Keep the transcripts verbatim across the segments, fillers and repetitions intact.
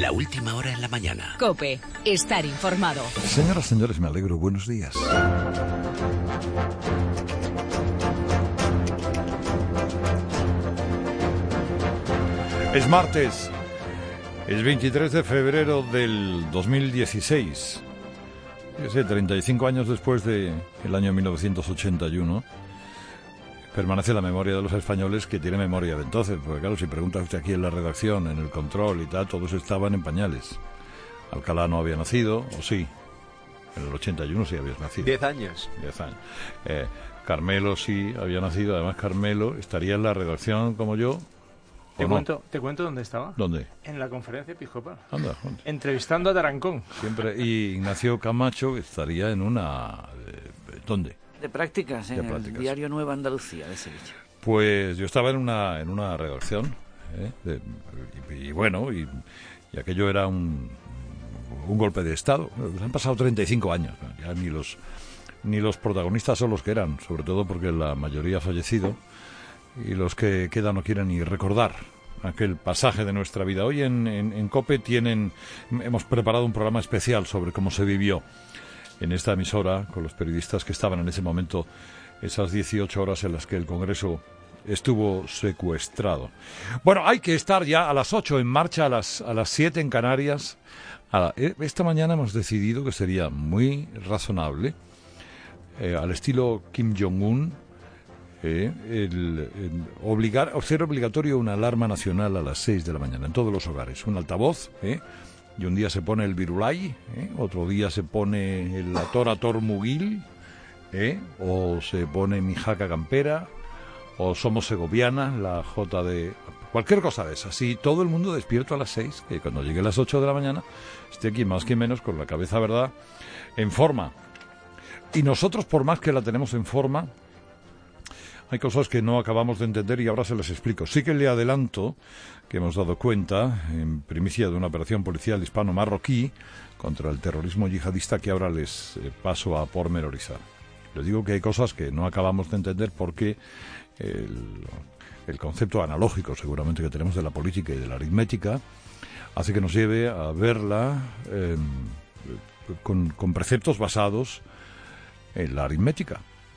La última hora en la mañana. COPE. Estar informado. Señoras, señores, me alegro. Buenos días. Es martes. Es veintitrés de febrero del dos mil dieciséis. Ese treinta y cinco años después del año mil novecientos ochenta y uno. Permanece la memoria de los españoles, que tiene memoria de entonces, porque claro, si pregunta usted aquí en la redacción, en el control y tal, todos estaban en pañales. Alcalá no había nacido, o sí, en el ochenta y uno sí habías nacido. Diez años. Diez años. Eh, Carmelo sí había nacido, además Carmelo estaría en la redacción como yo. Te no? cuento, ¿Te cuento dónde estaba? ¿Dónde? En la conferencia episcopal. Anda, anda. Entrevistando a Tarancón. Siempre. Y Ignacio Camacho estaría en una... Eh, ¿Dónde? De prácticas, en de prácticas. El diario Nueva Andalucía de Sevilla. Pues yo estaba en una en una redacción, ¿eh? de, y, y bueno, y, y aquello era un, un golpe de Estado. Han pasado treinta y cinco años, ¿no? Ya ni los ni los protagonistas son los que eran, sobre todo porque la mayoría ha fallecido y los que quedan no quieren ni recordar aquel pasaje de nuestra vida. Hoy en, en, en COPE tienen, hemos preparado un programa especial sobre cómo se vivió en esta emisora, con los periodistas que estaban en ese momento, esas dieciocho horas en las que el Congreso estuvo secuestrado. Bueno, hay que estar ya a las ocho en marcha, a las, a las siete en Canarias. A la, esta mañana hemos decidido que sería muy razonable, eh, al estilo Kim Jong-un, eh, el, el obligar, o ser obligatorio una alarma nacional a las seis de la mañana en todos los hogares. Un altavoz, eh, y un día se pone el Virulai, ¿eh? Otro día se pone el Ator Ator Mugil, ¿eh? O se pone mi jaca campera, o Somos Segoviana, la J de... Cualquier cosa de esas. Y todo el mundo despierto a las seis, que cuando llegue a las ocho de la mañana esté aquí más que menos con la cabeza, ¿verdad?, en forma. Y nosotros, por más que la tenemos en forma, hay cosas que no acabamos de entender y ahora se las explico. Sí que le adelanto que hemos dado cuenta, en primicia, de una operación policial hispano-marroquí contra el terrorismo yihadista que ahora les eh, paso a pormenorizar. Les digo que hay cosas que no acabamos de entender porque el, el concepto analógico, seguramente, que tenemos de la política y de la aritmética hace que nos lleve a verla eh, con, con preceptos basados en la aritmética.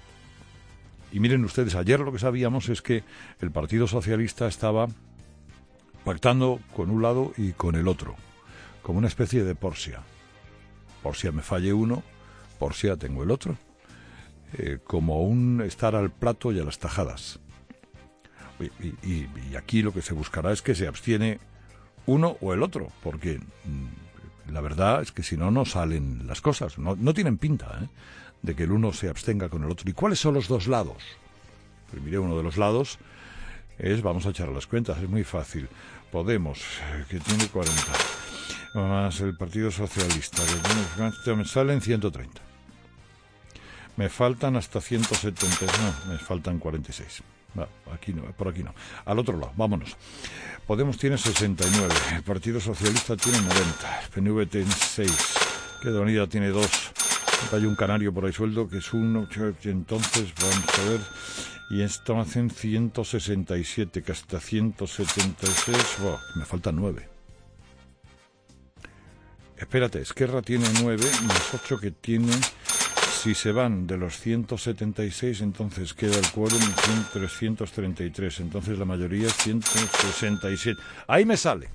Y miren ustedes, ayer lo que sabíamos es que el Partido Socialista estaba pactando con un lado y con el otro, como una especie de Porcia. Porcia me falle uno, Porcia tengo el otro. Eh, como un estar al plato y a las tajadas. Y, y, y aquí lo que se buscará es que se abstiene uno o el otro, porque mmm, la verdad es que si no, no salen las cosas. No, no tienen pinta, ¿eh?, de que el uno se abstenga con el otro. ¿Y cuáles son los dos lados? Pues mire, uno de los lados es, vamos a echar las cuentas, es muy fácil. Podemos, que tiene cuarenta, más el Partido Socialista, que tiene, me salen ciento treinta. Me faltan hasta ciento setenta, no, me faltan cuarenta y seis. No, aquí no, por aquí no. Al otro lado, vámonos. Podemos tiene sesenta y nueve, el Partido Socialista tiene noventa, el P N V tiene seis, Izquierda Unida tiene dos. Hay un canario por ahí sueldo que es uno, entonces vamos a ver, y esto hacen ciento sesenta y siete, que hasta ciento setenta y seis, oh, me faltan nueve. Espérate, Esquerra tiene nueve, más ocho que tiene, si se van de los ciento setenta y seis, entonces queda el quórum en trescientos treinta y tres, entonces la mayoría es ciento sesenta y siete. Ahí me sale.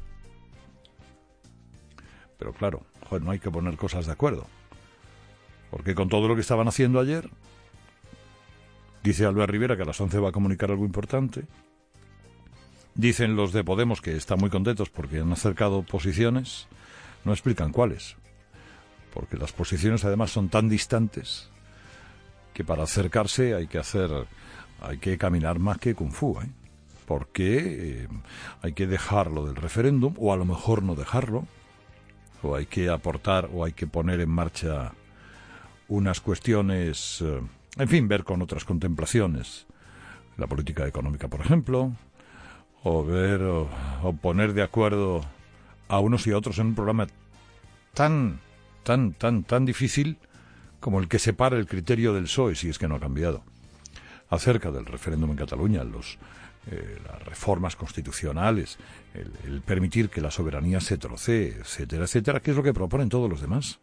Pero claro, joder, no hay que poner cosas de acuerdo. Porque con todo lo que estaban haciendo ayer, dice Albert Rivera que a las once va a comunicar algo importante. Dicen los de Podemos que están muy contentos porque han acercado posiciones. No explican cuáles. Porque las posiciones además son tan distantes que para acercarse hay que hacer, hay que caminar más que Kung Fu, ¿eh? Porque eh, hay que dejarlo del referéndum, o a lo mejor no dejarlo, o hay que aportar, o hay que poner en marcha unas cuestiones, eh, en fin, ver con otras contemplaciones, la política económica, por ejemplo, o ver, o, o poner de acuerdo a unos y a otros en un programa tan, tan, tan, tan difícil como el que separa el criterio del P S O E, si es que no ha cambiado, acerca del referéndum en Cataluña. Los, eh, las reformas constitucionales, el, el permitir que la soberanía se trocee, etcétera, etcétera, que es lo que proponen todos los demás.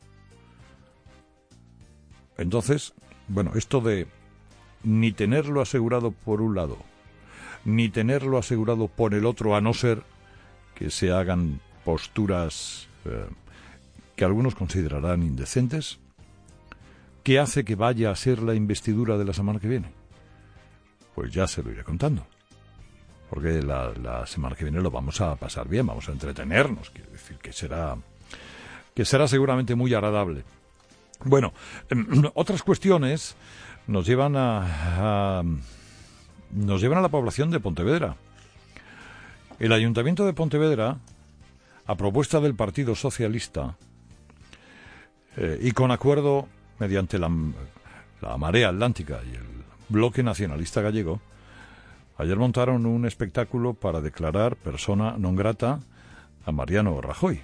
Entonces, bueno, esto de ni tenerlo asegurado por un lado, ni tenerlo asegurado por el otro, a no ser que se hagan posturas eh, que algunos considerarán indecentes, ¿qué hace que vaya a ser la investidura de la semana que viene? Pues ya se lo iré contando. Porque la, la semana que viene lo vamos a pasar bien, vamos a entretenernos, quiero decir que será, que será seguramente muy agradable. Bueno, eh, otras cuestiones nos llevan a, a nos llevan a la población de Pontevedra. El Ayuntamiento de Pontevedra, a propuesta del Partido Socialista, eh, y con acuerdo mediante la, la Marea Atlántica y el Bloque Nacionalista Gallego, ayer montaron un espectáculo para declarar persona non grata a Mariano Rajoy.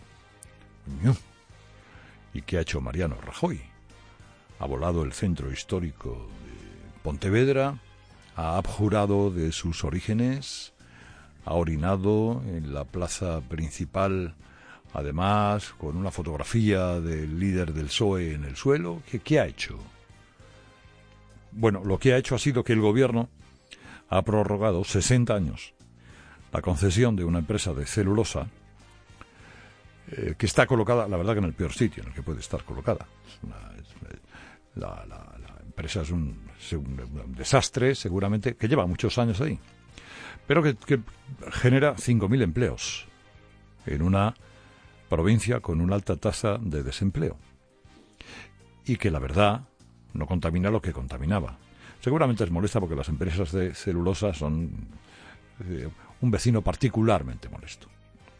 ¿Y qué ha hecho Mariano Rajoy? Ha volado el centro histórico de Pontevedra, ha abjurado de sus orígenes, ha orinado en la plaza principal, además con una fotografía del líder del P S O E en el suelo. ¿Qué, qué ha hecho? Bueno, lo que ha hecho ha sido que el gobierno ha prorrogado sesenta años la concesión de una empresa de celulosa eh, que está colocada, la verdad que en el peor sitio en el que puede estar colocada. Es una, es, la, la, la empresa es un, es un, un desastre, seguramente, que lleva muchos años ahí, pero que, que genera cinco mil empleos en una provincia con una alta tasa de desempleo y que la verdad no contamina lo que contaminaba. Seguramente es molesta porque las empresas de celulosa son eh, un vecino particularmente molesto.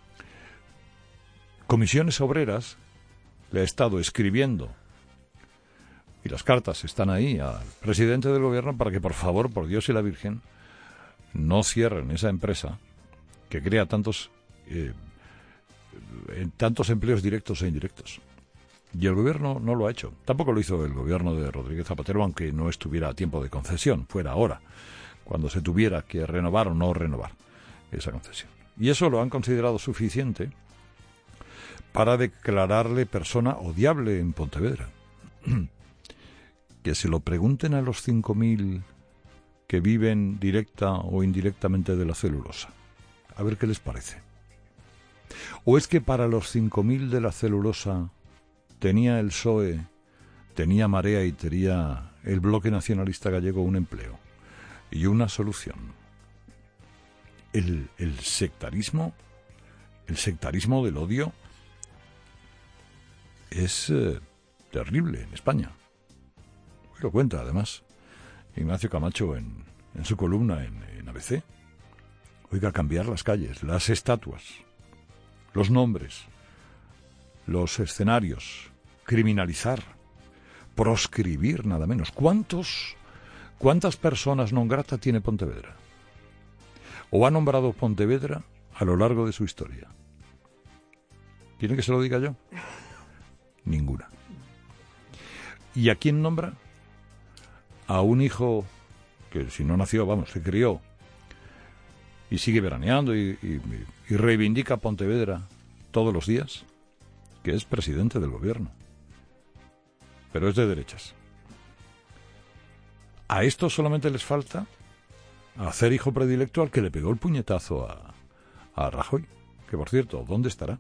Comisiones Obreras le ha estado escribiendo, y las cartas están ahí, al presidente del gobierno para que, por favor, por Dios y la Virgen, no cierren esa empresa que crea tantos, eh, tantos empleos directos e indirectos. Y el gobierno no lo ha hecho. Tampoco lo hizo el gobierno de Rodríguez Zapatero, aunque no estuviera a tiempo de concesión, fuera ahora, cuando se tuviera que renovar o no renovar esa concesión. Y eso lo han considerado suficiente para declararle persona odiable en Pontevedra. Que se lo pregunten a los cinco mil que viven directa o indirectamente de la celulosa. A ver qué les parece. ¿O es que para los cinco mil de la celulosa tenía el P S O E, tenía Marea y tenía el Bloque Nacionalista Gallego un empleo y una solución? El, el sectarismo, el sectarismo del odio es eh, terrible en España. Hoy lo cuenta, además, Ignacio Camacho en, en su columna en, en A B C. Oiga, cambiar las calles, las estatuas, los nombres, los escenarios, criminalizar, proscribir, nada menos. ¿Cuántos, cuántas personas non grata tiene Pontevedra? ¿O ha nombrado Pontevedra a lo largo de su historia? ¿Quieren que se lo diga yo? Ninguna. ¿Y a quién nombra? A un hijo que, si no nació, vamos, se crió y sigue veraneando y, y, y reivindica Pontevedra todos los días, que es presidente del gobierno, pero es de derechas. A esto solamente les falta hacer hijo predilecto al que le pegó el puñetazo a, a Rajoy, que por cierto, ¿dónde estará?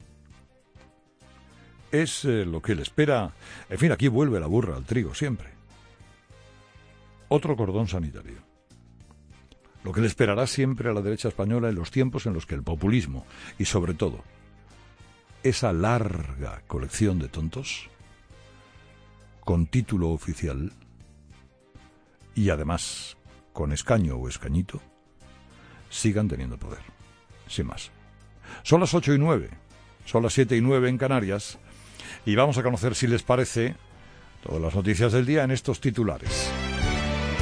Es eh, lo que le espera. En fin, aquí vuelve la burra al trigo siempre. Otro cordón sanitario. Lo que le esperará siempre a la derecha española en los tiempos en los que el populismo y, sobre todo, esa larga colección de tontos con título oficial y además con escaño o escañito sigan teniendo poder, sin más. Son las ocho y nueve, son las siete y nueve en Canarias y vamos a conocer, si les parece, todas las noticias del día en estos titulares.